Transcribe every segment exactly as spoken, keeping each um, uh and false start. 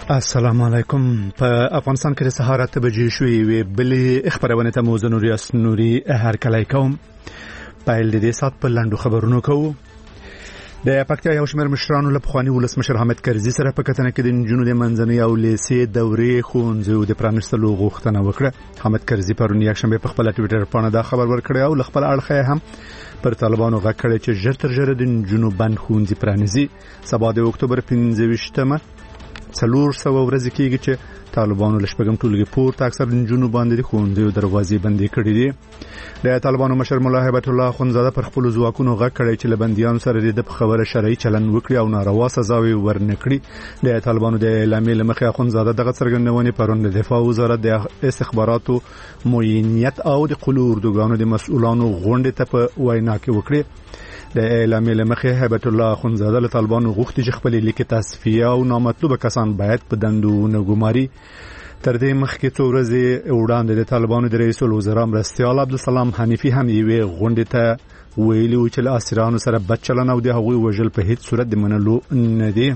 السلام علیکم. په افغانستان کې د سهار اته بجې شوې وي. بلې خبرونه ته مو زنوري اسنوري هر کله کوم پایل د دې سات په لاندو خبرونو کوو. د پکتیا یو شمېر مشرانو له پخواني ولسمشر حامد کرزي سره په کتنه کې د نجونو د منځنۍ او لیسې دورې ښوونځیو د پرانیستلو غوښتنه وکړه. حامد کرزي پرون یکشنبه په خپل ټویټر باندې دا خبر ورکړی او خپل اړخه هم پر طالبانو غږ کړی چې ژر تر ژره د نجونو بند ښوونځي پرانیزي. سبا د اکتوبر پنځه ویشتمه څلور سوه ورځې کېږي چې طالبانو له شپږم ټولګي پورته اکثر نجونو باندې د ښوونځیو دروازې بندې کړې دي. د طالبانو مشر ملا هیبت الله اخوندزاده پر خپلو ځواکونو غږ کړی چې له بندیانو سره د خبره شرعي چلند وکړي او ناروا سزاوې ورنکړي. د طالبانو د اعلامیې له مخې اخوندزاده دغه څرګندونې پرون د دفاع وزارت د استخباراتو معینیت او د قلو اردوګانو د مسؤلانو غونډې ته په وینا کې وکړي. د اعلامیې له مخې هیبت الله اخوندزاده له طالبانو غوښتي چې خپل لیکي تصفیه او نامطلوبه کسان باید په دندو نه ګماري. تر دې مخکې څو ورځې وړاندې د طالبانو د رئیس الوزرا مرستیال عبدالسلام حنیفي هم یوې غونډې ته ویلي و چې له اسیرانو سره بد چلند او د هغوی وژل په هیڅ صورت د منلو نه دي.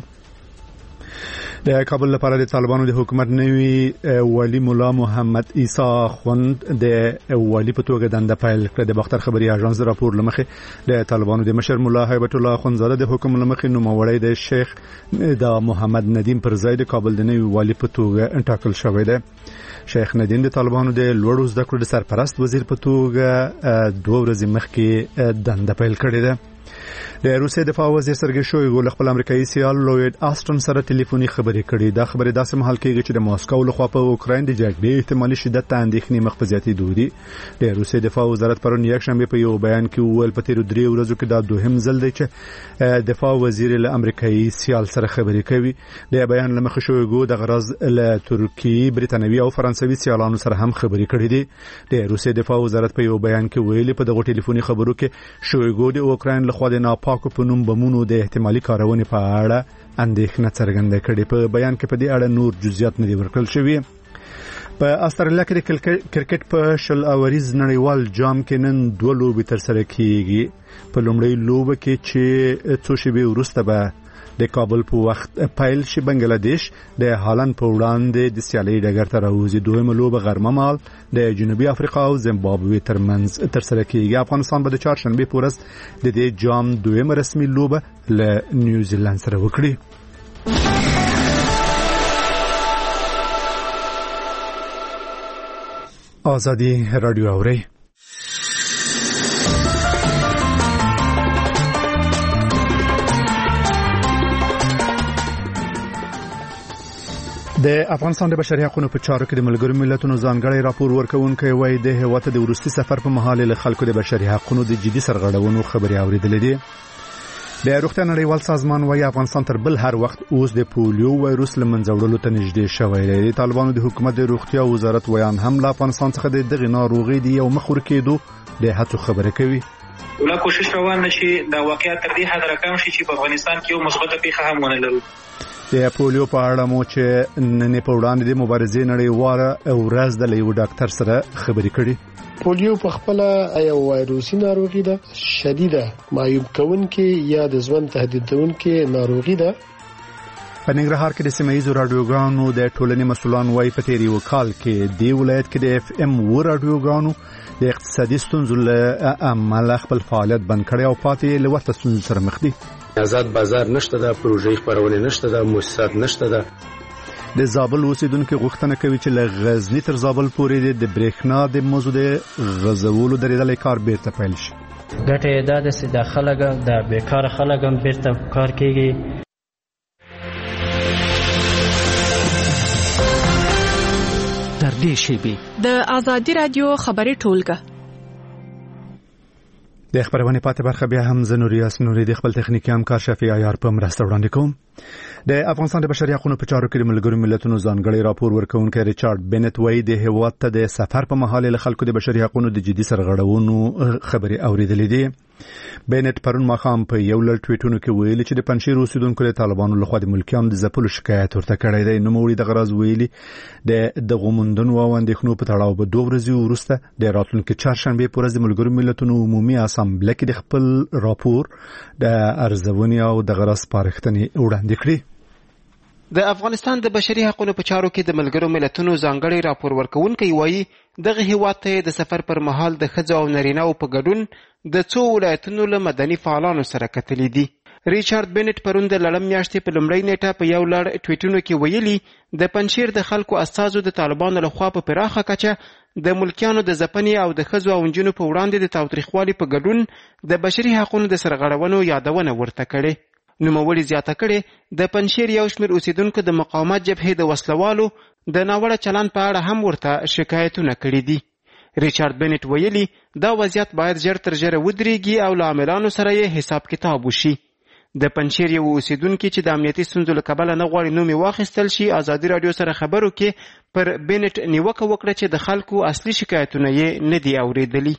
د کابل لپاره د طالبانو د حکومت نوی والی مولا محمد عیسی خوند د والی په توګه دنده پیل کړه. د باختر خبري اژانس راپور لمخې د طالبانو د مشر مولا هیبت الله اخوندزاده د حکم لمخې نوموړی د شیخ د محمد ندیم پر ځای د کابل د نوی والی په توګه ټاکل شوی دی. شیخ ندیم د طالبانو د لوړو زده کړو د سرپرست وزیر په توګه دوه ورځې مخکې دنده پیل کړې ده. د روسیې دفاع وزیر سرګی شویګو له خپل امریکایي سیال لوید آستون سره ټلیفوني خبرې کړې. دا خبرې داسې مهال کېږي چې د ماسکو لخوا په اوکراین د جګړې احتمالي شدت ته اندېښنې مخ په زیاتېدو دي. د روسیې دفاع وزارت پرون یکشنبه په یو بیان کې وویل په تیرو درې ورځو کې دا دوهم ځل دی چې دفاع وزیر له امریکایي سیال سره خبرې کوي. د بیان له مخې شویګو د غرض له ترکیې، بریتانوي او فرانسوي سیالانو سره هم خبرې کړې دي. د روسیې دفاع وزارت په یو بیان کې ویلي په دغه ټلیفوني خبرو کې شویګو د اوکراین لخوا د ناپاکو په نوم بمونو د احتمالي کارونې په اړه اندېښنه څرګنده کړې. په بیان کې په دې اړه نور جزئیات نه دي ورکړل شوي. په استرالیا کې د کرکټ په شل اوریز نړیوال جام کې نن دوه لوبې ترسره کیږي. په لومړۍ لوبه کې چې څو شېبې وروسته به د کابل په وخت پیل شي بنگلاديش د هالند په وړاندې د سیالۍ ډګر ته راوځي. دویمه لوبه غرمه مهال د جنوبي افریقا او زیمبابوې ترمنځ ترسره کیږي. افغانستان به د چهارشنبه په ورځ د دې جام دویمه رسمي لوبه له نیوزیلند سره وکړي. آزادي رادیو اوري. د افغانستان د بشري حقوقو په چارو کې د ملګرو ملتونو ځانګړی راپور ورکوونکی وایي د هیواد د وروستي سفر په مهال له خلکو د بشري حقوقو د جدي سرغړونو خبري اوریدلې دي. د روغتیا نړیوال سازمان وایي افغانستان تر بل هر وخت اوس د پولیو وایروس له منځه وړلو ته نږدې شوی دی. طالبانو د حکومت د روغتیا وزارت ویان هم له افغانستان څخه د دغه ناروغي دی او مخ ورکېدو د هڅو خبره کوي. ولا کوشش روان نشي دا واقعیت تر دې حد راکم شي چې په افغانستان کې یو مثبت پیښه هم ونه لرو. د پولیو په اړه مو چې نن په وړاندې د مبارزې نړیواله ورځ د یو ډاکټر سره خبرې کړې. پولیو په خپل یو وایروسي ناروغي ده، شدیده معیوب کوونکې یا د ژوند تهدیدونکې ناروغي ده. په ننګرهار کې د سیمه‌ییزو راډیوګانو د ټولنې مسؤلان وایي په تیر یو کال کې د ولایت کې د اف ام و راډیوګانو د اقتصادي ستونزو له امله خپل فعالیت بند کړی او پاتې له ورته ستونزو سره مخ دي. آزاد بازار نشته ده، پروژې خپرونې نشته ده، مؤسسات نشته ده. د زابل اوسیدونکو غوښتنه کوي چې له غزنی تر زابل پورې د برېښنا د موضوع د غزولو درېدلې کار بیرته پیل شي. ګټه دا ده چې د خلک د بیکاره خلک هم بیرته کار کوي. تر دې شی د آزادي رادیو خبري ټولګه د خبرونه پاتې برخه بیا هم زنوري اسنوري د خپل تخنیکی همکار شفیع عیار په مرسته وړاندې کوم. د افغانستان د بشري حقوقو په چارو کې د ملګرو ملتونو ځانګړی راپور ورکوونکی ریچارډ بنت وایي د هیواد ته د سفر په مهال له خلکو د بشري حقوقو د جدي سرغړونو خبري اوریدلې دي. بنت پرون ماخام په یو لړ ټویټونو کې ویلي چې د پنځیر اوسیدونکو له طالبانو لخوا د ملکیانو د ځپلو شکایت ورته کړی دی. نو موږ د غرض ویلي د دغه موندنو او اندېښنو په تړاو به دوه ورځې وروسته د راتلونکي چهارشنبه په ورځ د ملګرو ملتونو عمومي اسامبله کې د خپل راپور د ارزونې او د غرض سپارښتنې وړاندې کړي. د افغانستان د بشري حقوقو په چارو کې د ملګرو ملتونو ځانګړي راپور ورکوونکی وایي دغه هیواد ته د سفر پر مهال د ښځو او نارینه‌و په ګډون د څو ولایتونو له مدني فعالانو سره کتلي دي. ریچارډ بینټ پرون د لړم میاشتې په لومړۍ نیټه په یو لړ ټویټونو کې ویلي د پنجشیر د خلکو استازو د طالبانو لخوا په پراخه کچه د ملکیانو د ځپنې او د ښځو او نجونو په وړاندې د تاوتریخوالي په ګډون د بشري حقوقو د سرغړونو یادونه ورته کړې. نوموړي زیاته کړې د پنجشیر یو شمېر اوسیدونکو د مقاومت جبهې د وسلوالو د ناوړه چلند په اړه هم ورته شکایتونه کړي دي. ریچارډ بینټ ویلي دا وضعیت باید ژر تر ژره ودرېږي او له عاملانو سره یې حساب کتاب وشي. د پنجشیر یو اوسیدونکي چې د امنیتي ستونزو له کبله نه غواړي نوم یې واخیستل شي ازادي راډیو سره خبرو کې پر بینټ نیوکه وکړه چې د خلکو اصلي شکایتونه یې نه دي اورېدلي.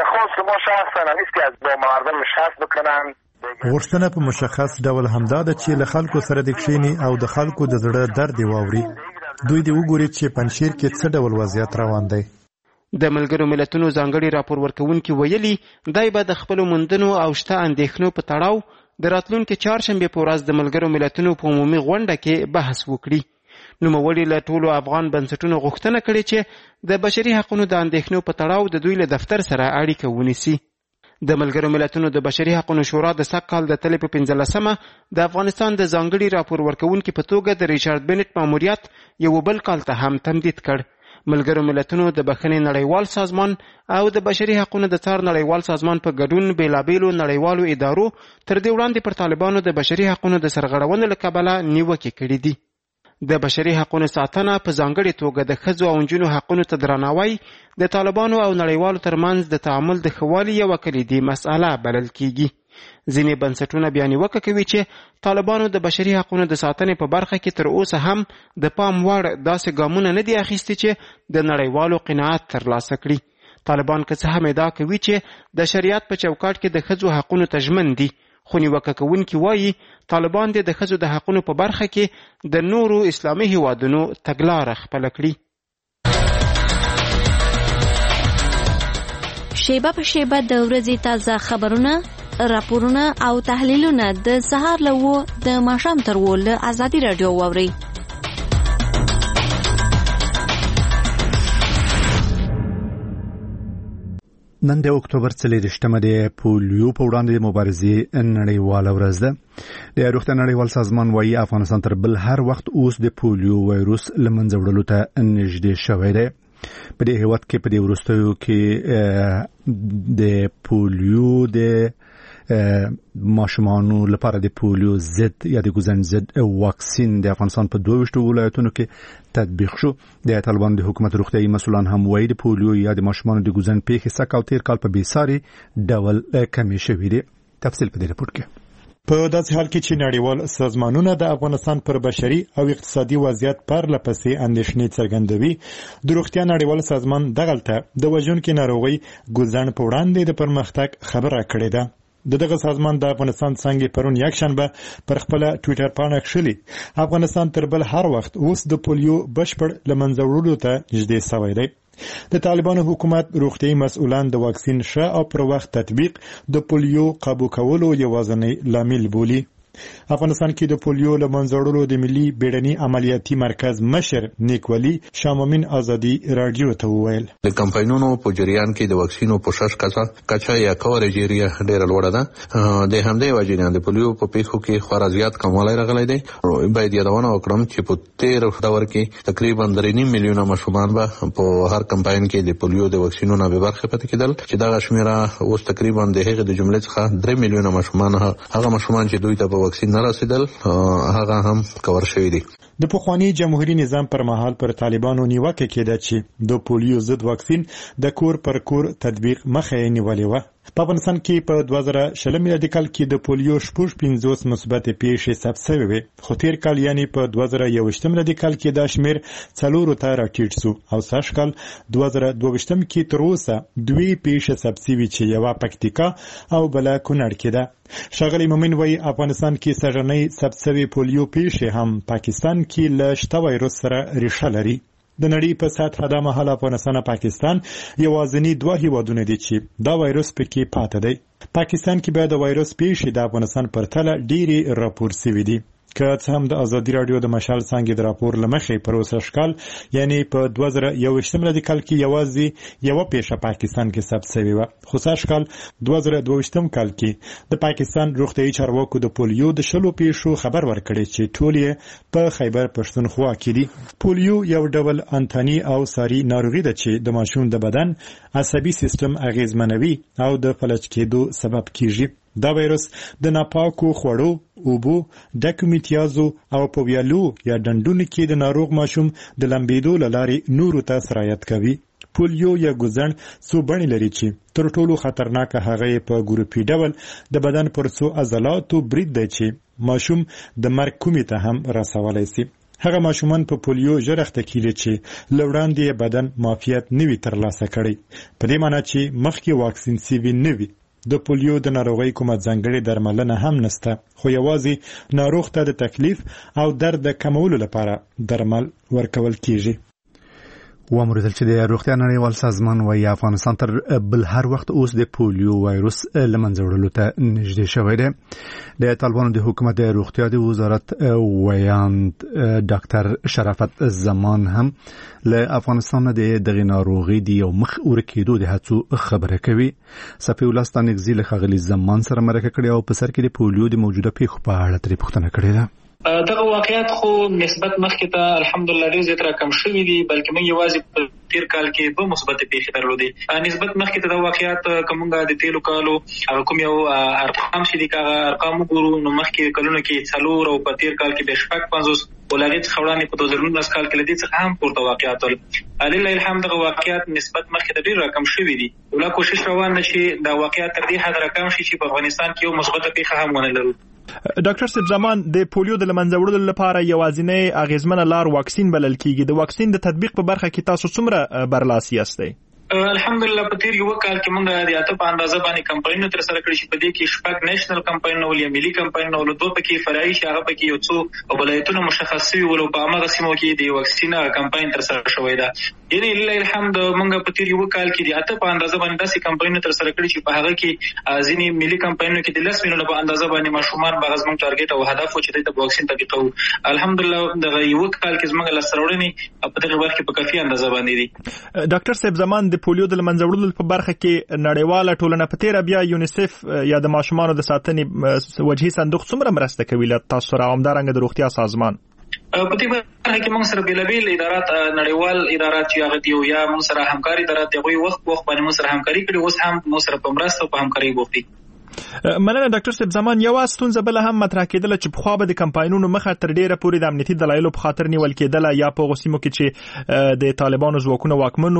غوښتنه په مشخص ډول همدا ده چې له خلکو سره د کښیني او د خلکو د زړه درد واوري. دوی دې وګوري چې پنجشیر کې څه ډول وضعیت روان دی. د ملګرو ملتونو ځانګړي راپور ورکوونکي ویلي دی به د خپلو موندنو او شته اندېښنو په تړاو د راتلونکي چهارشنبې په ورځ د ملګرو ملتونو په عمومي غونډه کې بحث وکړي. نوموړي له ټولو افغان بنسټونو غوښتنه کړې چې د بشري حقوقو د اندېښنو په تړاو د دوی له دفتر سره اړیکه ونیسي. د ملګرو ملتونو د بشري حقوقو شورا د سږ کال د تلې په پنځلسمه د افغانستان د ځانګړي راپور ورکوونکي په توګه د ریچارډ بینټ ماموریت یو بل کال ته هم تمدید کړ. ملګرو ملتونو د بخښنې نړیوال سازمان او د بشري حقوقو د څار نړیوال سازمان په ګډون بیلابیلو نړیوالو ادارو تر دې وړاندې پر طالبانو د بشري حقوقو د سرغړونې له کبله نیوکې کړي دي. د بشري حقوقو ساتنه په ځانګړې توګه د ښځو او نجونو حقونو ته درناوی د طالبانو او نړیوالو ترمنځ د تعامل د ښه والي یوه کلیدي مسئله بلل کیږي. ځینې بنسټونه بیا نیوکه کوي چې طالبانو د بشري حقوقو د ساتنې په برخه کې تر اوسه هم د پام وړ داسې ګامونه نه دي اخیستي چې د نړیوالو قناعت ترلاسه کړي. طالبان که څه هم ادعا کوي چې د شریعت په چوکاټ کې د ښځو حقونو ته ژمن دي، خو نیوکه کوونکي وایي طالبان دې د ښځو د حقونو په برخه کې د نورو اسلامي هیوادونو تګلاره خپله کړي. شیبه په شیبه د ورځې تازه خبرونه، راپورونه او تحلیلونه د سهار له وو د ماښام تر وو له ازادي راډیو واورئ. نن د اکتوبر څلېرویشتمه د پولیو په وړاندې د مبارزې نړیواله ورځ ده. د روغتیا نړیوال سازمان وایي افغانستان تر بل هر وخت اوس د پولیو وایروس له منځه وړلو ته نږدې شوی دی. په دې هیواد کې په دې وروستیو کې د پولیو د ماشومانو لپاره د پولیو ضد یا د ګوزن ضد واکسین د افغانستان په دوه ویشتو ولایتونو کې تطبیق شو. د طالبانو د حکومت روغتیايي مسؤلان هم وایي د پولیو یا د ماشومانو د ګوزن پیښې سږ کال تیر کال په بېساري ډول کمې شوې دي. تفصیل په دې رپورټ کې. په داسې حال کې چې نړیوال سازمانونه د افغانستان پر بشري او اقتصادي وضعیت پرله پسې اندېښنې څرګندوي، د روغتیا نړیوال سازمان دغلته د وژونکې ناروغۍ ګوزن په وړاندې د پرمختګ خبره کړې ده. د دغه سازمان د افغانستان څنګه پرون یکشنبه پر خپل ټوئیټر پاڼه کښلي افغانستان تر بل هر وخت اوس د پولیو بشپړ لمنځه وړلو ته نږدې شوی دی. د طالبانو حکومت روغتیايي مسؤلان د واکسین ښه او پر وخت تطبیق د پولیو قابو کولو یوازینی لامل بولي. افغانستان کې د پولیو له منځه وړلو د ملي بیړني عملیاتي مرکز مشر نیکولي شامامین ازادي رادیو ته وویل د کمپاینونو په جریان کې د واکسینو پوښښ کچا کچا یا کوریج ایریا ډېره لوړه ده. د همدې وجې نه د پولیو په پیښو کې خورا زیات کموالی راغلی دی. باید یادونه وکړم چې په تیر دور کې تقریبا درې نیم میلیونه ماشومان به په هر کمپاین کې د پولیو د واکسینونو نه بې برخې پاتې کېدل، چې دغه شمېره اوس تقریبا د هغې د جملې څخه درې میلیونه ماشومان هغه ماشومان چې دوی ته په واکسین نه رسیدل هغه هم کور شوی دی. د پخوانی جمهوریت نظام پر مهال پر طالبانو نیوکه کېده چې د پولیو ضد واکسین د کور پر کور تطبیق مخه یې نیولې وه. په افغانستان کې په دوه زره شلم میلادي کال کې د پولیو شپږ پنځوس مثبتې پیښې ثبت شوې وې، خو تیر کال یعنې په دوه زره یوویشتم میلادي کال کې دا شمېر څلورو ته راټیټ شو او سږ کال دوه زره دوه ویشتم کې تر اوسه دوې پیښې ثبت شوې چې یوه پکتیکا او بله کونړ کې ده. ښاغلی مومن وایي افغانستان کې سږنۍ ثبت شوې پولیو پیښې هم پاکستان کې له شته وایروس سره ریښه لري. د نړۍ په سطحه دا مهال افغانستان او پاکستان یوازینی دوه هیوادونه دي چې دا وایروس پکې پاتې دی. پاکستان کې به د وایروس پیښې د افغانستان پرتله ډېرې راپور شوې دي. که څه هم د ازادي رادیو د مشال څانګې د راپور لمخې پر اوسه کال یعنی په دوه زره یوویشتم میلادي کال کې یوازې یو پیښه پاکستان کې ثبت شوې و خو سږ کال دوه زره دوهویشتم کال کې د پاکستان روغتیايي چارواکو د پولیو د شلو پیښو خبر ورکړی چې ټول یې په خیبر پښتونخوا کې دي. پولیو یو ډول انتاني او ساري ناروغي ده چې د ماشوم د بدن عصبي سیستم اغیزمنوي او د فلج کېدو سبب کیږي. دا وایرس د ناپاکو خوړو، اوبو، ډکو میتیازو او په ویالو یا ډنډونو کې د ناروغ ماشوم د لمبېدو له لارې نورو ته سرایت کوي. پولیو یا ګوزڼ څو بڼې لري چې تر ټولو خطرناکه هغه په ګروپي ډول د بدن پر څو عضلاتو برید دی چې ماشوم د مرګ کومې ته هم رسولی سي. هغه ماشومان په پولیو ژر اخته کیږي چې له وړاندې بدن معافیت نه وي ترلاسه کړی، په دې معنی چې مخکې واکسین سوي نه وي. د پولیو د ناروغۍ کومه ځانګړې درملنه هم نشته، خو یوازې ناروغ ته د تکلیف او درد د کمولو لپاره درمل ورکول کیږي. وامریدل چې د روغتیا نړیوال سازمان وايي افغانستان تر بل هر وخت اوس د پولیو وایروس لمنځه وړلو ته نږدې شوی دی. د طالبانو د حکومت د روغتیا د وزارت ویاند ډاکټر شرافت زمان هم له افغانستان د دغه ناروغي د یو مخ ورکېدو د هڅو خبره کوي. صفي الله ستانګزي له خغلی زمان سره مرکه کړې او په سر کې د پولیو د موجوده پیښو په اړه ترې پوښتنه کړې ده. دغه واقعیت خو نسبت مخکې ته الحمدلله ډېر زیات راکم شوي دي، بلکې موږ یوازې په تیر کال کې دوه مثبتې پیښې درلودې. نسبت مخکې ته د واقعیت کومه د تیلو کالو کوم یو ارقام چې دي هغه ارقام وګورو نو مخکې کلونو کې څلور او په تیر کال کې د شپږ پنځوس ولغت خورانې په دوه زره نولس کال کې لدې څخه هم پورته واقعیت ول. لله الحمد دغه واقعیت نسبت مخکې ته ډېر راکم شوي دي. ولا کوشش روان نشي دا واقعیت تر دې حد راکم شي چې په افغانستان کې یو مثبته پیښه هم ونه لرو. ډاکټر صاحب زمان د پولیو د لمنځه وړلو لپاره یوازینی اغیزمنه لار واکسین بلل کیږي. د واکسین د تطبیق په برخه کې تاسو څومره برلاسي یاستئ؟ الحمدلله په تیر یو کال کې موږ د اته په اندازه باندې کمپاینونه تر سره کړی چې په دې کې شپږ نېشنل کمپاینونه ولې ملي کمپاینونه ول دوه پکې فرعي شي، هغه پکې یو څو ولایتونه مشخص شوي ول په هغه سیمو کې د واکسین کمپاین تر سره شوی دا. یعنی لله الحمد موږ په تیر یو کال کې د اته په اندازه باندې داسې کمپاینونه تر سره کړی چې په هغه کې ځینې ملي کمپاینونه کې د لس میلیونه په اندازه باندې ماشومان به زموږ ټارګټ او هدف و چې د واکسین تطبیقو. الحمدلله دغه یو کال کې زموږ لاسته په دغه وخت کې په کافي اندازه باندې دي. ډاکټر صاحب زمان د پولیو د لمنځه په برخه کې نړیواله ټولنه په تیر بیا یونیسف یا د ماشومانو د ساتنې وجهي صندوق څومره مرسته کوي له تاسو سره همدارنګه د روغتیا سازمان؟ په دې برخه کې موږ سره بیلابیل ادارات نړیوال ادارات چې هغه دی یا موږ سره همکاري ادارات دی وخت وخت باندې موږ سره همکاري کړي، اوس هم موږ سره په مرسته او په همکاري بوختي. مننه ډاکټر صاحب زمان. یو ستونزه بل هم مطرح کېدله چې په خوا به د کمپاینونو مخه تر ډیره پورې د امنیتي دلایلو په خاطر نیول کېدله یا په غوسیمو کې چې د طالبانو ځواکونه واکمنو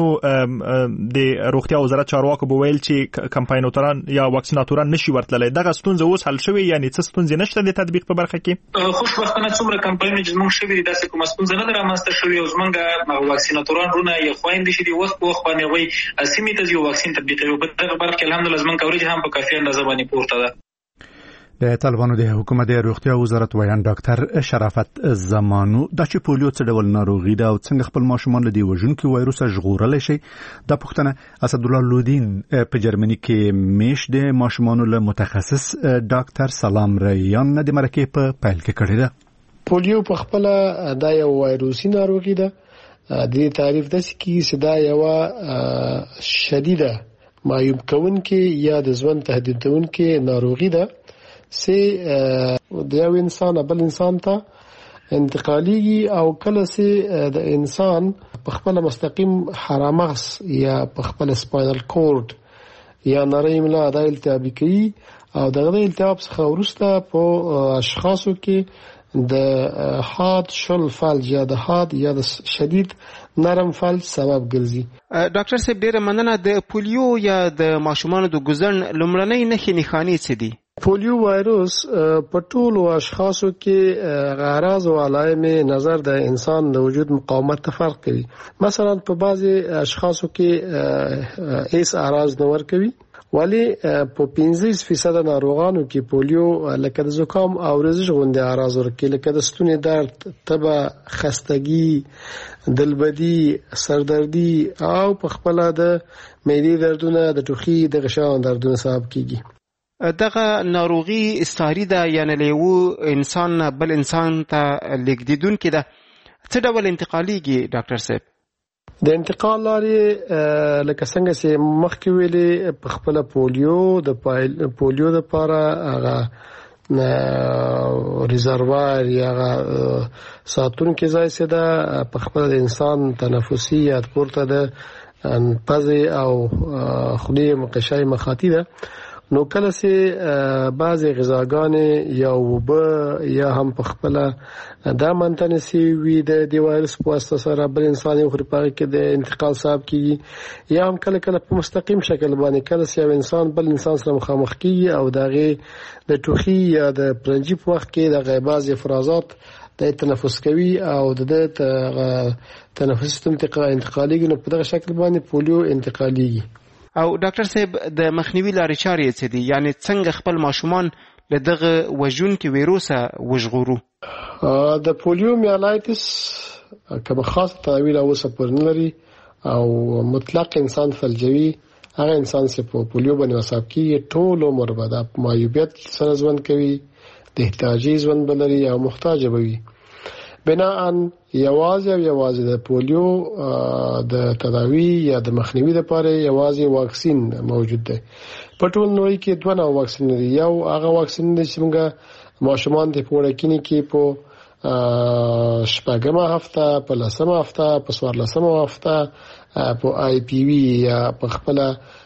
د روغتیا وزارت چارواکو به ویل چې کمپاینوتران یا واکسیناتوران نشي ورتللی. دغه ستونزه اوس حل شوې یعنی څه ستونزې نشته د تطبیق په برخه کې؟ خوشبختانه څومره کمپاینونه چې موږ شوي دي داسې کومه ستونزه نه ده رامنځته شوې او زموږ واکسیناتوران رونه یې خویندې چې دي وخت په وخت باندې هغوی سیمې ته ځي او واکسین تطبیقوي. په دغه برخه کې الحمدلله زموږ کوریج هم په کافي اندازه باندې پورته ده. د طالبانو د حکومت د روغتیا وزارت ویان ډاکټر شرافت زمانو دا چې پولیو څه ډول ناروغي ده او څنګه خپل ماشومان له دې وژونکي وایروس ژغورلی شي دا پوښتنه اسدالله لودین په جرمني کې میش د ماشومانو له متخصص ډاکټر سلام ریان نه د مرکې په پیل کې کړې ده. پولیو په خپل دا یو وایروسي ناروغي ده. د دې تعریف داسې کی چې دا یو شدیده معیوب کوونکې یا د ژوند تهدیدونکې ناروغي ده چې د یو انسان بل انسان ته انتقاليږي او کله چې د انسان په خپل مستقیم حرامغز یا په خپل سپاینل کورد یا نری ملا د التهاب کوي او دغه التهاب څخه وروسته په اشخاصو کې د حاد شل فلج یا د حاد یا د شدید نرم فلج سبب ګرځي. ډاکټر صاحب ډیره مننه. د پولیو یا د ماشومانو د ګوزن لومړنۍ نښې نښانې څه دي؟ پولیو وایروس په ټولو اشخاصو کې غرض او علائم نظر د انسان د وجود مقاومت ته فرق کوي. مثلا په بعضي اشخاصو کې هیڅ اعراض نه ور کوي ولی په پنځه فیصد ناروغانو کې پولیو لکه د زکام او رزش غوندې اعراض ورکوي لکه د ستوني درد، تبه، خستګي، دلبدي، سردردي او په خپل د معدې دردونه د ټوخي د غشاو دردونه سبب کیږي. دغه ناروغي استاری ده، یعنی له یو انسان بل انسان ته لیږدیدونکې ده. څه ډول انتقالیږي ډاکټر صاحب؟ د انتقال لارې لکه څنګه چې مخکې ویلې په خپل پولیو د پولیو لپاره هغه ریزروار یا ساتونکو ځای څه ده په خپل انسان تنفسي یا پورته ده پزې او خولې مقشای مخاطی ده. نو کله چې بعضی غذاګانې یا وبه یا هم په خپل دا منتنسي وي د دی وایرس په واسطه سره بل انسان یو خرپاږي کې د انتقال صاحب کیږي، یا هم کله کله په مستقیم شکل باندې کله چې یو انسان بل انسان سره مخامخ کیږي او دغه د ټوخي یا د پرنجي په وخت کې د غیباز افرازات د تنفس کوي او د تنفس سیستم انتقالي نو په دغه شکل باندې پولیو انتقالي. او ډاکټر صاحب د مخنیوي لارې چارې څه دي؟ یعنی څنګه خپل ماشومان له دغه وژونکي ویروسه وژغورو؟ د پولیو میالایتس کوم خاص تداوی اوسه پر نه لري او مطلق انسان فلجوي هغه انسان چې په پولیو باندې وساب کیږي ټول عمر به د معیوبیت سره ژوند کوي، د احتیاجي ژوند بلري او محتاج وي. بناءً یوازې او یوازې د پولیو د تداوی یا د مخنیوي لپاره یوازې واکسین موجود دی. په ټول نړۍ کې دوه نوع واکسین دي. یو هغه واکسین دی چې موږ ماشومان د پوړکینې کې په شپږمه هفته، په لسمه هفته، په څوارلسمه هفته په آی پی وی یا په خپل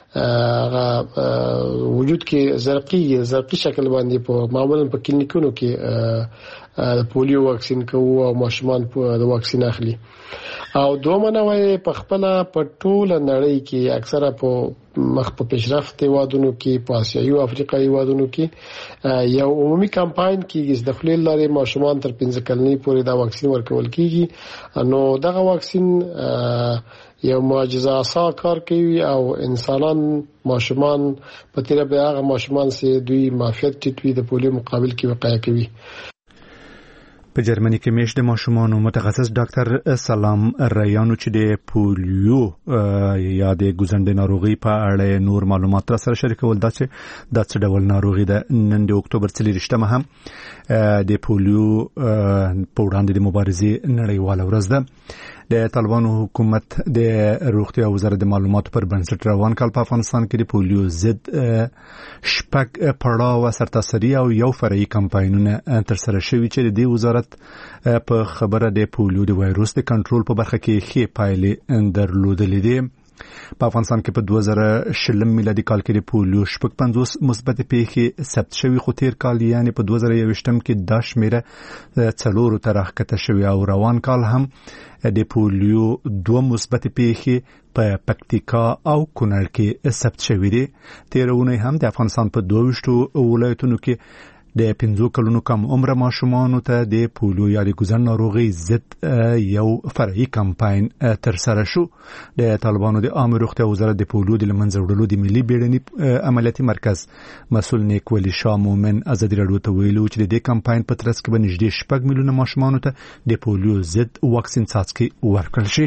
وجود کې زرقي زرقي شکل باندې په معمولا په کلینیکونو کې پولیو واکسین کوو او ماشومان د واکسین اخلي. او دومره نوې په خپل په ټول نړۍ کې اکثره په مخ په پیشرفت هیوادونو کې، په آسیایي او افریقایي هیوادونو کې یو عمومي کمپاین کیږي د خپل لارې ماشومان تر پنځه کلنۍ پورې دا واکسین ورکول کیږي. نو دغه واکسین یو معجزه آسا کار کوي او انسانان ماشومان په تیره به هغه ماشومان چې دوی معافیت ټیټوي د پولیو مقابل کې وقایه کوي. په جرمني کې مېشت د ماشومانو متخصص ډاکټر سلام ریانو چې د پولیو یا د ګوزنډې ناروغي په اړه نور معلومات را سره شریکول دا چې د څه ډول ناروغي ده. نن د اکتوبر څلېرویشتمه هم د پولیو په وړاندې د مبارزې نړیواله ورځ ده. د طالبانو حکومت د روغتیا وزارت د معلوماتو پر بنسټ روان کال په افغانستان کې د پولیو ضد شپږ پړاو سرتاسري او یو فرعي کمپاینونه ترسره شوي چې د دې وزارت په خبره د پولیو د وایروس د کنټرول په برخه کې ښې پایلې درلودلې دي. په افغانستان کې په دوه زره شلم میلادي کال کې د پولیو شپږ پنځوس مثبت پیښې ثبت شوي، خو تیر کال یعنی په دوه زره یوویشتم کې دا شمیره څلورو ته راښکته شوې او روان کال هم د پولیو دوه مثبت پیښې په پکتیکا او کونړ کې ثبت شوې دي. تیر اونۍ هم د افغانستان په دوه ویشتو ولایتونو کې د پنځو کلونو کم عمره ماشومانو ته د پولیو یا د ګوزن ناروغي ضد یو فرعي کمپاین ترسره شو. د طالبانو د عامه روغتیا وزارت د پولیو د منځه وړلو د ملي بیړني عملیاتي مرکز مسؤل نیک ولی شاه مومن ازادي راډیو ته ویلو چې د دې کمپاین په ترڅ کې به نږدې شپږ میلیونه ماشومانو ته د پولیو ضد واکسین څاڅکي ورکړل شي.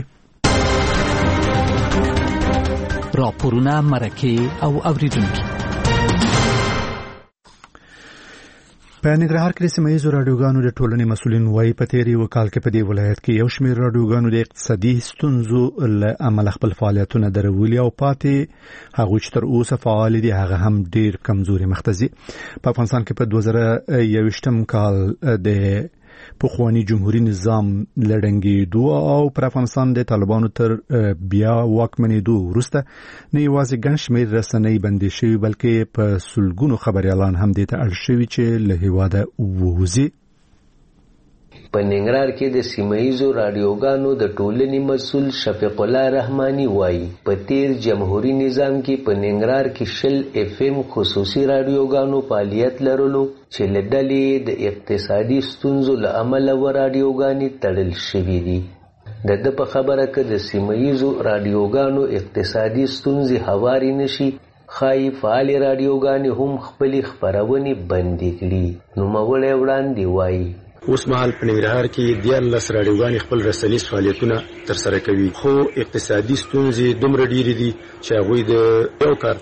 راپورونه مرکه او اوریدونکو په ننګرهار کې د سیمه ییزو راډیوګانو د ټولنې مسؤلین وایي په تیر یو کال کې په دې ولایت کې یو شمېر راډیوګانو د اقتصادي ستونزو له امله خپل فعالیتونه درولي او پاتې هغوی چې تر اوسه فعال دي هغه هم ډېر کمزوري مخ ته ځي. په افغانستان کې په دوه زره یوویشتم کال د پخوانی جمهوریت نظام لړنګېدو او پر افغانستان د طالبانو تر بیا واکمنېدو وروسته نه یوازې ګڼ شمېر رسنۍ بندې شوي بلکې په سلګونو خبریالان هم دې ته اړ شوي چې له هېواده ووځي. په ننګرهار کې د سیمه‌ییزو راډیوګانو د ټولنې مسؤل شفیق الله رحماني وایي په تیر جمهوریت نظام کې په ننګرهار کې شل اف ام خصوصي راډیوګانو فعالیت لرلو چې له ډلې د اقتصادي ستونزو له امله و راډیوګانې تړل شوي دي. د ده په خبره کې د سیمه‌ییزو راډیوګانو اقتصادي ستونزې هوارې نشي خای فعال راډیوګانې هم خپلې خپرونې بندې کړي. نوموړی وړاندې وایي اوس مهال په ننګرهار کې دیارلس راډیوګانې خپل رسنیز فعالیتونه ترسره کوي، خو اقتصادي ستونزې دومره ډېرې دي چې هغوی د یو کارتم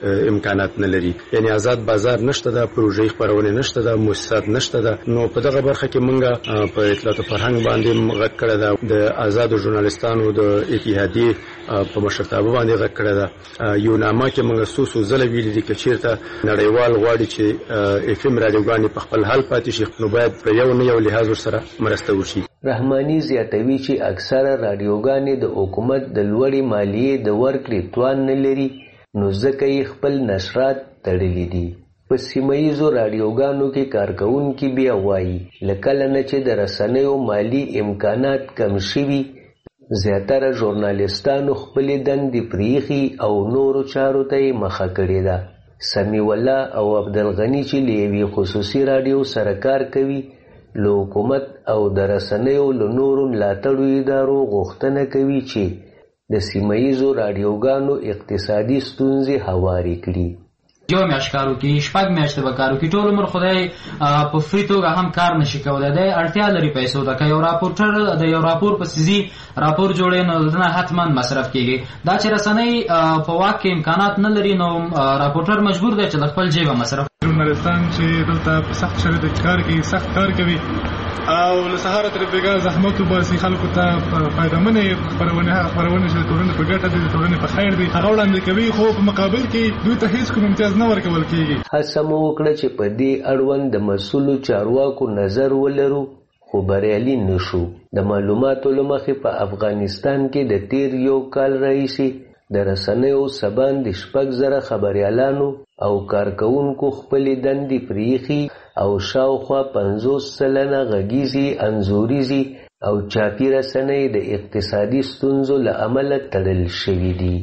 امکانات نه لري. یعنی آزاد بازار نشته ده، پروژې خپرونه نشته ده، مؤسسات نشته ده. نو په دغه برخه کې مونږه په اطلاعات او فرهنګ باندې غږ کړی ده، د آزادو ژورنالیستانو د اتحادیې په مشرتابه باندې غږ کړی ده. یو نامه کې مونږ څو څو ځله ویلي دي چې چیرته نړیوال غواړي چې اف ام رادیوګانې په خپل حال پاتې شي، نو باید په یو نه یو لحاظ ورسره مرسته وشي. رحماني زیاتوي چې اکثره رادیوګانې د حکومت د لوړې مالیې د ورکړې توان نه لري، نو ځکه یې خپل نشرات تړلي دي. په سیمه ییزو رادیوګانو کې کارکوونکي بیا وایي له کله نه چې د رسنیو مالی امکانات کم شوي، زیاتره ژورنالیستانو خپلې دندې پریښي او نورو چارو ته یې مخه کړې ده. سمیع الله او عبدالغني چې له یوې خصوصي رادیو سره کار کوي، له حکومت او د رسنیو له نورو ملاتړو ادارو غوښتنه کوي چې د سیمه ییزو رادیوګانو اقتصادي ستونزې هوارې کړي. یو میاشت کارو کې شپږ میاشتې به کارو کې ټول عمر خدای په فری توګه هم کار نشي کولای. د اړتیا لري پیسو ته. که یو راپورټر د یو راپور په سیزي راپور جوړې نو دنه حتما مصرف کیږي. دا چې رسنۍ په واک کې امکانات نه لري نو راپورټر مجبور دی چې د خپل جیبه مصرف. ژورنالیستان چې دلته په سخت شرایطو کې کار کوي، سخت کار کوي او له سهاره تر بیګا زحمت وباسي، خلکو ته فایدهمنې خپرونې خپرونې چې د ټولنې په ګټه دي، د ټولنې په خیر دي، هغه وړاندې کوي، خو په مقابل کې دوی ته هیڅ کوم امتیاز نه ورکول کېږي. هڅه مو وکړه چې په دې اړوند د مسؤلو چارواکو نظر ولرو، خو بریالي نشو. د معلوماتو له مخې په افغانستان کې د تیر یو کال راهیسې د رسنیو سبان د شپږ زره خبریالانو او کارکوونکو خپلې دندې پریښي او شاوخوا پنځوس سلنه غږیزې، انځوریزې او چاپي رسنۍ د اقتصادي ستونزو له امله تړل شوي دي.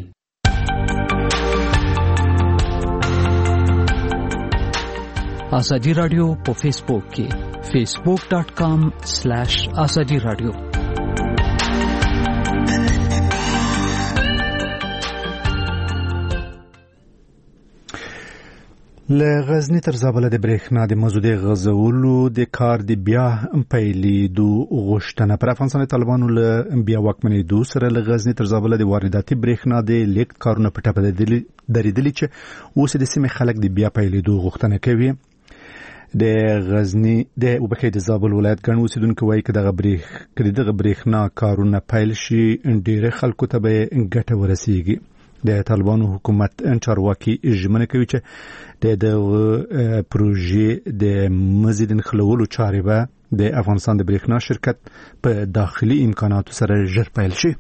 ازادي رادیو په فیسبوک کې facebook dot com slash azadi radio. له غزنی تر زابل د برېښنا د موجودي غزولو د کار د بیا پیلېدو غوښتنه پر افغانستان طالبانو له بیا واکمنېدو سره له غزنی تر زابل د وارداتي برېښنا د لیک کارونه په ټپه درېدلي چې اوس د سیمې خلک د بیا پیلېدو غوښتنه کوي. د غزنی د وبکې د زابل ولایت ګڼ اوسیدونکو وایي چې دغه برېښ کړي دغه برېښنا کارونه پیل شي ډېر خلکو ته به ګټه ورسیږي. د طالبانو حکومت چارواکي ژمنه کوي چې د دغه پروژې د مزید نخلولو چارې به د افغانستان د برېښنا شرکت په داخلي امکاناتو سره ژر پیل شي.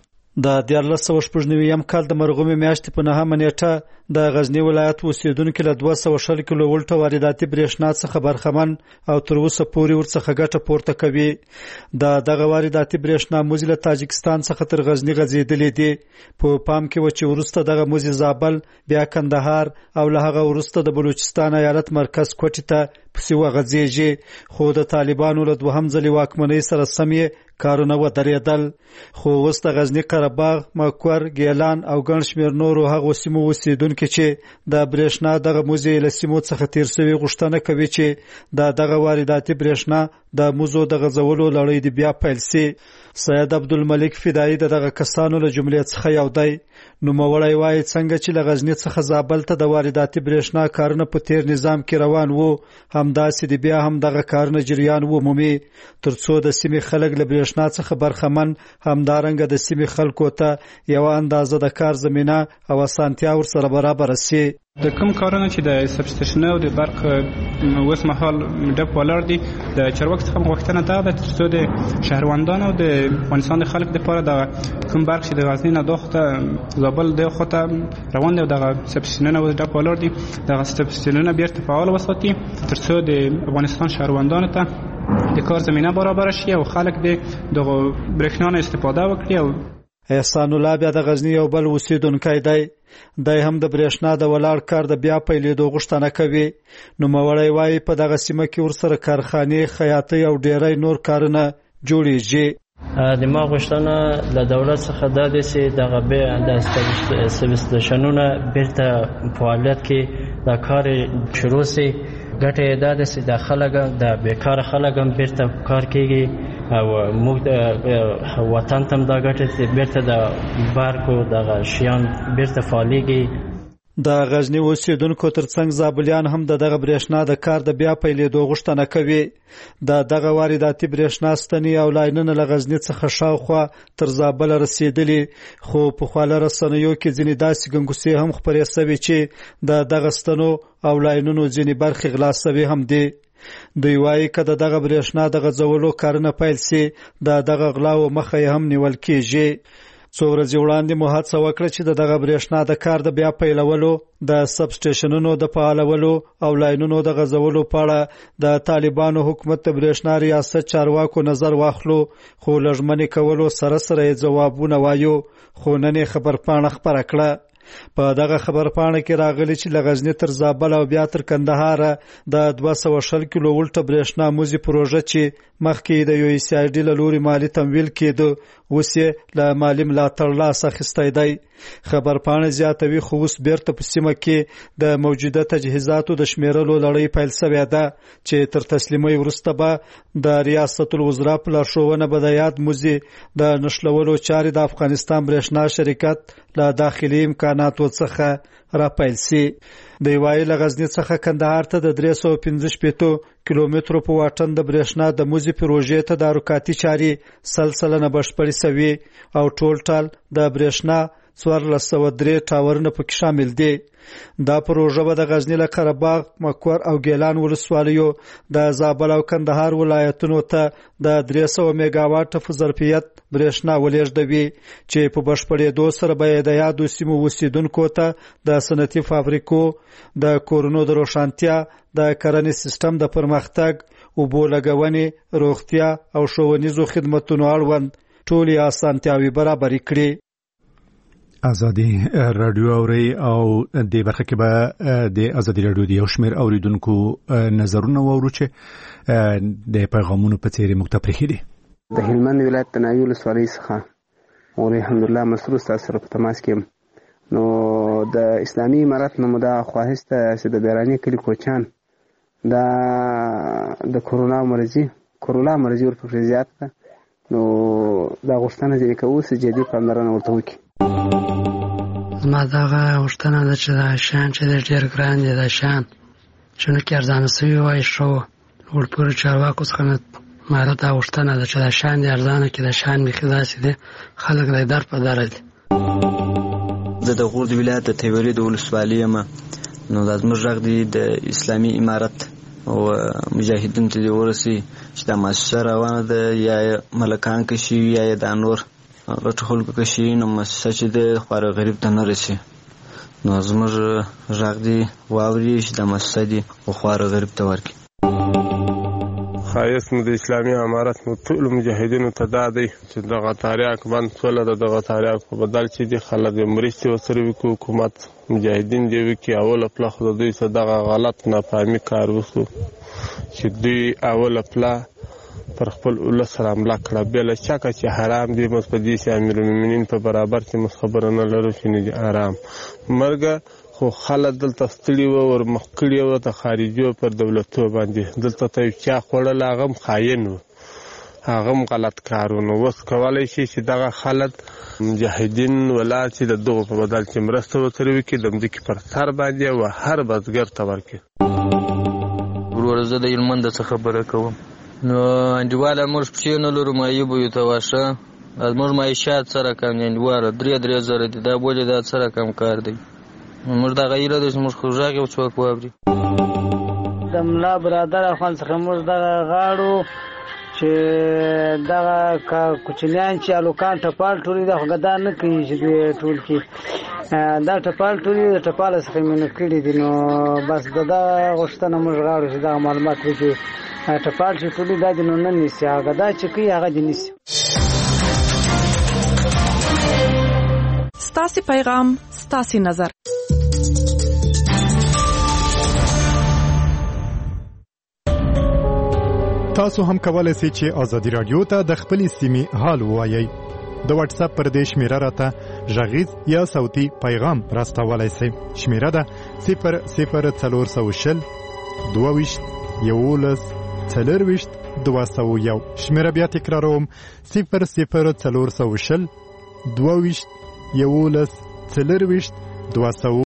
د دیارلس سوه شپږ نوي کال د مرغومې میاشتې په نهمه نیټه د غزنی ولایت اوسیدونکو له دوه سوه شل کیلو ولټه وارداتي برېښنا څخه برخمن او تر اوسه پورې ورڅخه ګټه پورته کوي. د دغه وارداتي برېښنا موزي له تاجکستان څخه تر غزنی غځېدلې دي. په پام کې و چې وروسته دغه موزي زابل، بیا کندهار او له هغه وروسته د بلوچستان ایالت مرکز کوټې ته پسې وغځېږي. خو د طالبانو له دوهم ځلې واکمنۍ سره سم یې کارونه ودرېدل. خو اوس د غزنی، قره‌باغ، مکور، ګیلان او ګڼ شمېر نورو هغو سیمو اوسیدونکي چې د برېښنا دغه موزې له سیمو څخه تېر شوي غوښتنه کوي چې د دغه وارداتي برېښنا د موزو د غځولو لړۍ دې بیا پیل سي. سید عبدالملک فدایي د دغه کسانو له جملې څخه یو دی. نوموړی وایي څنګه چې له غزني څخه زابل ته د وارداتي برېښنا کارونه په تیر نظام کې روان وو، همداسې د بیا هم دغه کارونه جریان ومومي ترڅو د سیمې خلک له برېښنا څخه برخمن، همدارنګه د سیمې خلکو ته یو اندازه د کار زمینه او اسانتیا ورسره برابر شي. د کوم کارونه چې د سبسټیشن او د برق اوس مهال ډپ ولاړ دي، د چارواکو څخه غوښتنه دا ده چې د شهروندانو د افغانستان د خلک لپاره د کوم برق چې د غزنی نه داخته زابل د خطه روان دي او د سبسټیشن او ډپ ولاړ دي، د سبسټیشن بیرته فعال وساتي ترڅو د افغانستان شهروندانو ته د کار زمینه برابر شي او خلک د دغه برېښنا نه استفاده وکړي. او احسان الله بیا د غزنی یو بل اوسیدونکی دی. دای هم د برېښنا د ولاړ کار د بیا پیلېدو غوښتنه کوي. نوموړی وایي په دغه سیمه کې ورسره کارخانې، خیاطۍ او ډېری نور کارونه جوړیږي. د ما غوښتنه له دولت څخه دا ده چې دغه د سبسټیشنونه بیرته فعالیت کې د کار شروع سي. ګټه یې دا ده چې د خلک د بیکاره خلک هم بیرته کار کوي او موږ وطن ته دا ګټه چې بیرته د برق او دغه شیان بیرته فعالېږي. د غزنی اوسیدونکو ترڅنګ زابلیان هم د دغه برېښنا د کار د بیا پیلېدو غوښتنه کوي. د دغه وارداتي برېښنا ستنې او لاینونه له غزنی څخه شاوخوا تر زابل رسیدلي، خو په خواله رسنیو کې ځینې داسې ګنګوسې هم خپرې شوې چې د دغه ستنو او لاینونو ځینې برخې غلا شوې هم دي. دوی وایي که د دغه برېښنا د غځولو کارونه پیل سي، د دغه غلاو مخه یې هم نیول کېږي. څو ورځې وړاندې مو هڅه وکړه چې د دغه برېښنا د کار د بیا پیلولو، د سب سټیشنونو د فعالولو او لاینونو د غځولو په اړه د طالبانو حکومت د برېښنا ریاست چارواکو نظر واخلو، خو لږمنې کولو سره سره یې ځوابونه وایو، خو نن یې خبرپاڼه خپره کړه. په دغه خبرپاڼه کې راغلي چې له غزنی تر زابل او بیا تر کندهار د دوه سوه شل کیلو ولټه برېښنا موزي پروژه چې مخکې د یو ای سی آی ډي له لوري مالي تمویل کېده، اوس یې له مالي ملاتړ لاس اخیستی دی. خبرپاڼه زیاتوي خو اوس بیرته په سیمه کې د موجوده تجهیزاتو د شمیرلو لړۍ پیل شوې ده چې تر تسلیمۍ وروسته به د ریاست الوزرا په لارښوونه به د یاد موزي د نښلولو چارې د افغانستان برېښنا شرکت له داخلي امکاناتو څخه راپیل سي. د وایي له غزنی څخه کندهار ته د درې سوه پنځه شپېته کیلومترو په واټن د برېښنا د موزي پروژې تدارکاتي چارې سل سلنه بشپړې شوې او ټول ټال د برېښنا څوارلس سوه درې ټاورونه پکې شامل دي. دا پروژه به د غزنی له قره باغ، مکور او ګیلان ولسوالیو د زابل او کندهار ولایتونو ته د درې سوه میګاواټه په ظرفیت برېښنا ولېږدوي چې په بشپړېدو سره به یې د یادو سیمو اوسیدونکو ته د صنعتي فابریکو، د کورونو د روښانتیا، د کرنې سیستم د پرمختګ، اوبو لګونې، روغتیا او ښوونیزو خدمتونو اړوند ټولې اسانتیاوې برابرې کړي. ازادي رادیو اوري او د برخه کې به د ازادي رادیو د یو شمېر اوریدونکو نظرونه واورو چې د پیغامونو په څیر مختلفې دي. د هلمند ولایت د نایول ولسوالۍ څخه او الحمدلله مسرور تاسو په تماس کې نو د اسلامي امارت نو دا خواهشته چې د بیرانی کلی کوچان دا د کورونا مرضی کورونا مرضی ورته زیات ده، نو دا غوښتنه چې کوو چې جدي پاملرنه ورته وکړي. ما دغه غوښتنه ده چې دا شیان چې ډېر ګران دي، دا شیان چې نو کې ارزانه شوي وای ښه لوړپوړو چارواکو څخه مې ما دا غوښتنه ده چې دا شیان دې ارزانه کړي، دا شیان بیخي داسې دي خلک دی در په دره دي. زه د غور د ولایت د تیوري د ولسوالۍ یم، نو دا زموږ غږ دی د اسلامي امارت او مجاهدینو ته دې ورسي چې دا مؤسسه روانه ده، یا یې ملکان که شي یا یې دا نور غټو خلکو که شي، نو مؤسسه چې د خواره غریب ته نه رسي. نو زموږ غږ دی واوري چې دا مؤسسه دي او خواره غریب ته ورکړي. خایست مو د اسلامي امارت مو ټولو مجاهدینو ته دا دی چې دغه تاریاک بند شوله، د دغه تاریاک په بدل چې دي خلک مرستې ورسره وکړي، حکومت مجاهدین دې وکړي. اوله پله خو د دوی څه دغه غلط نافهمي کار وشو چې دوی اوله پله پر خپل ولس سره حمله کړه، بې له شکه چې حرام دي. موږ په دې چې امیرالمؤمنین په برابر کې موږ خبره نه لرو چې نه دي حرام مرګه، خو خلک دلته ستړي وه، ورمخ کړي وه د خارجیو پر دولتو باندې. دلته ته یو چا خوړل، هغه هم خاین و، هغه هم غلط کار و. نو اوس کولی شي چې دغه خلک مجاهدین ولاړ چې د دغو په بدل چې مرسته ورسره وکړي، د مځکې پر سر باندې و هر بزګر ته ورکړي. وروره زه د هلمند څخه خبره کوم. نو انډیواله موږ پښې نه لرو، معیوبو یو ته واښه زموږ معیشات څه رقم دی؟ انډیواله درې درې زره دي، دا بولې دا څه رقم کار دی؟ موږ دغه ایله ده چې موږ خو غږ یو څوک واوري. د ملا برادر افغان څخه موږ دغه غاړو چې دغه کوچنیان چې الوکان ټپال ټولې دا خو ګدا نه کوي چې دوی ټول کې دا ټپال ټولې د ټپاله څخه مینه کړي دي. نو بس دغه غوښتنه موږ غواړو چې دغه معلومات وکړي، ټپال چې ټولې دا دي نو نه نیسي، هغه دا چې کوي هغه دې نیسي. ستاسې پیغام ستاسې نظر. تاسو هم کولای شئ چې ازادي رادیو ته د خپلې سیمې حال ووایئ. د واتس اپ پر دې شمیره راته غږیز یا صوتي پیغام راستولای شئ. شمیره ده صفر صفر څلور سوه شل دوه ویشت یولس څلرویشت دوه سوه یو. شمیره بیا تکراروم، صفر صفر څلور سوه شل دوه ویشت یولس څلرویشت دوه سوه